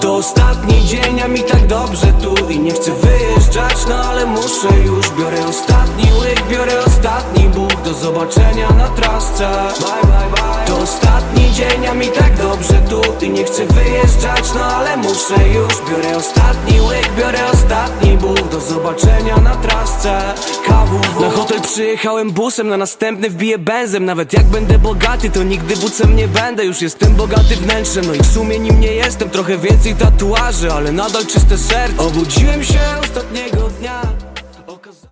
To ostatni dzień, a mi tak dobrze tu i nie chcę wyjeżdżać, no ale muszę już. Biorę ostatni łyk, biorę ostatni buch. Do zobaczenia na trasce. Bye, bye, bye. To ostatni dzień, a mi tak dobrze tu i nie chcę wyjeżdżać, no ale muszę już. Biorę ostatni łyk, biorę ostatni buch. Do zobaczenia na trasce. KWW. Na hotel przyjechałem busem, na następny wbiję benzem. Nawet jak będę bogaty, to nigdy bucem nie będę. Już jestem bogaty wnętrzem, no i w sumie nim nie jestem. Trochę więcej tatuaży, ale nadal czyste serce. Obudziłem się ostatniego dnia.